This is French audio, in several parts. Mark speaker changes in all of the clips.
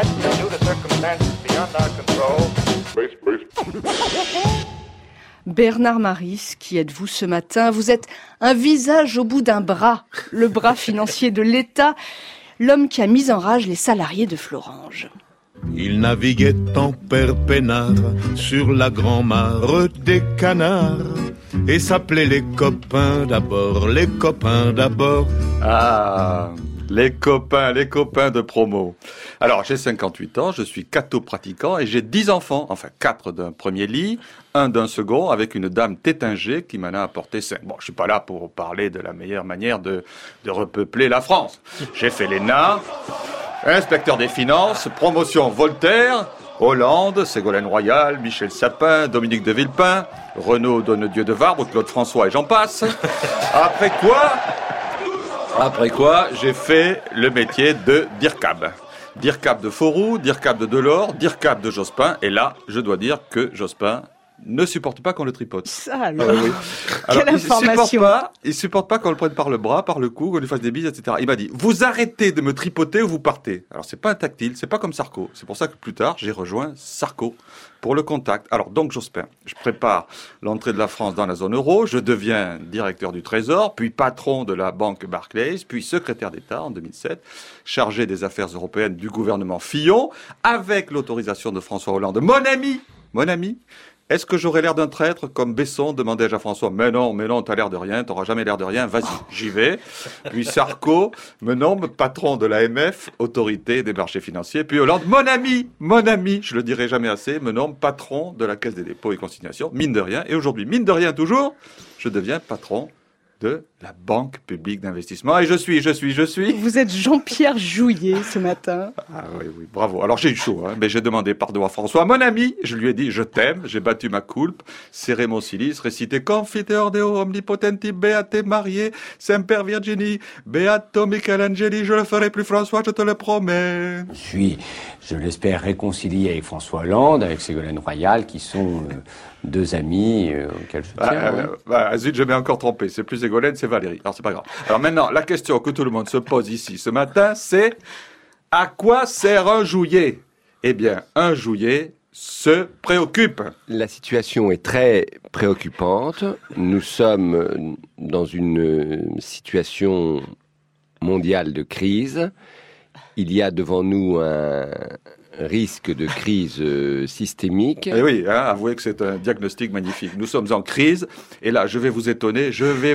Speaker 1: due to circumstances beyond our control.
Speaker 2: Bernard Maris, qui êtes-vous ce matin? Vous êtes un visage au bout d'un bras, le bras financier de l'État, l'homme qui a mis en rage les salariés de Florange.
Speaker 3: Il naviguait en père peinard sur la grand-mare des canards et s'appelait les copains d'abord, les copains d'abord.
Speaker 4: Ah, les copains de promo. Alors, j'ai 58 ans, je suis catho-pratiquant et j'ai 10 enfants, enfin 4 d'un premier lit, 1 d'un second, avec une dame tétingée qui m'en a apporté 5. Bon, je suis pas là pour parler de la meilleure manière de repeupler la France. J'ai fait l'ENA, inspecteur des finances, promotion Voltaire, Hollande, Ségolène Royal, Michel Sapin, Dominique de Villepin, Renaud Donnedieu de Varbre, Claude François et j'en passe. Après quoi, j'ai fait le métier de DIRCAB. DIRCAB de Fauroux, DIRCAB de Delors, DIRCAB de Jospin. Et là, je dois dire que Jospin ne supporte pas qu'on le tripote.
Speaker 2: Ça alors,
Speaker 4: oui. Alors,
Speaker 2: quelle information.
Speaker 4: Il supporte pas qu'on le prenne par le bras, par le cou, qu'on lui fasse des bises, etc. Il m'a dit, vous arrêtez de me tripoter ou vous partez. Alors, c'est pas un tactile, c'est pas comme Sarko. C'est pour ça que plus tard, j'ai rejoint Sarko pour le contact. Alors, donc, Jospin, je prépare l'entrée de la France dans la zone euro, je deviens directeur du Trésor, puis patron de la banque Barclays, puis secrétaire d'État en 2007, chargé des affaires européennes du gouvernement Fillon, avec l'autorisation de François Hollande. Mon ami, est-ce que j'aurais l'air d'un traître comme Besson, demandai-je à François. Mais non, t'as l'air de rien, t'auras jamais l'air de rien, vas-y, j'y vais. Puis Sarko me nomme patron de l'AMF, autorité des marchés financiers. Puis Hollande, mon ami, je le dirai jamais assez, me nomme patron de la Caisse des dépôts et consignations, mine de rien. Et aujourd'hui, mine de rien toujours, je deviens patron de la Banque publique d'investissement. Et je suis.
Speaker 2: Vous êtes Jean-Pierre Jouyet ce matin.
Speaker 4: Ah oui, bravo. Alors j'ai eu chaud, mais j'ai demandé pardon à François. Mon ami, je lui ai dit, je t'aime, j'ai battu ma coulpe, serré mon cilice, récité Confiteor Deo omnipotenti beate Mariae, Semper Virgini, beato Michelangeli, je le ferai plus François, je te le promets.
Speaker 5: Je suis, je l'espère, réconcilié avec François Hollande, avec Ségolène Royal, qui sont deux amis auxquels je tiens.
Speaker 4: Zut, je m'ai encore trompé. C'est plus Ségolène, c'est Valérie. Alors, c'est pas grave. Alors maintenant, la question que tout le monde se pose ici ce matin, c'est à quoi sert un Jouyet? Eh bien, un Jouyet se préoccupe.
Speaker 6: La situation est très préoccupante. Nous sommes dans une situation mondiale de crise. Il y a devant nous un risque de crise systémique.
Speaker 4: Et oui, avouez que c'est un diagnostic magnifique. Nous sommes en crise, et là, je vais vous étonner.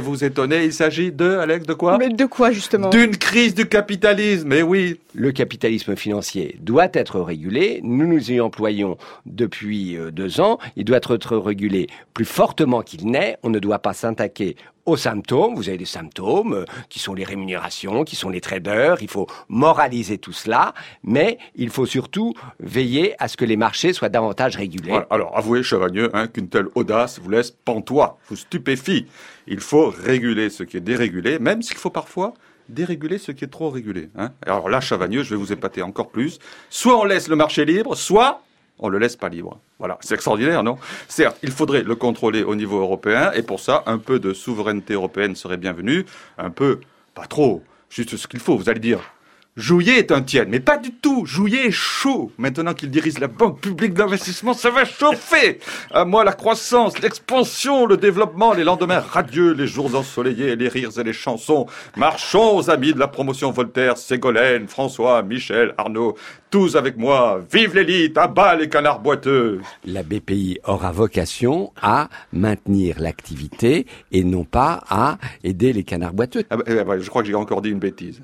Speaker 4: Il s'agit Alex, de quoi?
Speaker 2: Mais de quoi, justement?
Speaker 4: D'une crise du capitalisme, et oui.
Speaker 6: Le capitalisme financier doit être régulé. Nous nous y employons depuis 2 ans. Il doit être régulé plus fortement qu'il n'est. On ne doit pas s'attaquer aux symptômes. Vous avez des symptômes qui sont les rémunérations, qui sont les traders. Il faut moraliser tout cela, mais il faut surtout veiller à ce que les marchés soient davantage régulés.
Speaker 4: Voilà. Alors, avouez, Chavagneux, qu'une telle audace vous laisse pantois, vous stupéfie. Il faut réguler ce qui est dérégulé, même s'il faut parfois déréguler ce qui est trop régulé. Alors là, Chavagneux, je vais vous épater encore plus. Soit on laisse le marché libre, soit on le laisse pas libre. Voilà, c'est extraordinaire, non? Certes, il faudrait le contrôler au niveau européen, et pour ça, un peu de souveraineté européenne serait bienvenue. Un peu, pas trop, juste ce qu'il faut. Vous allez dire, Jouyet est un tiède, mais pas du tout. Jouyet est chaud. Maintenant qu'il dirige la Banque publique d'investissement, ça va chauffer. À moi, la croissance, l'expansion, le développement, les lendemains radieux, les jours ensoleillés, les rires et les chansons. Marchons aux amis de la promotion Voltaire, Ségolène, François, Michel, Arnaud, tous avec moi. Vive l'élite, à bas les canards boiteux.
Speaker 6: La BPI aura vocation à maintenir l'activité et non pas à aider les canards boiteux.
Speaker 4: Je crois que j'ai encore dit une bêtise.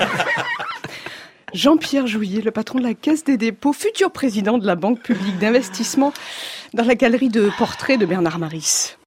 Speaker 2: Jean-Pierre Jouyet, le patron de la Caisse des dépôts, futur président de la Banque publique d'investissement, dans la galerie de portraits de Bernard Maris.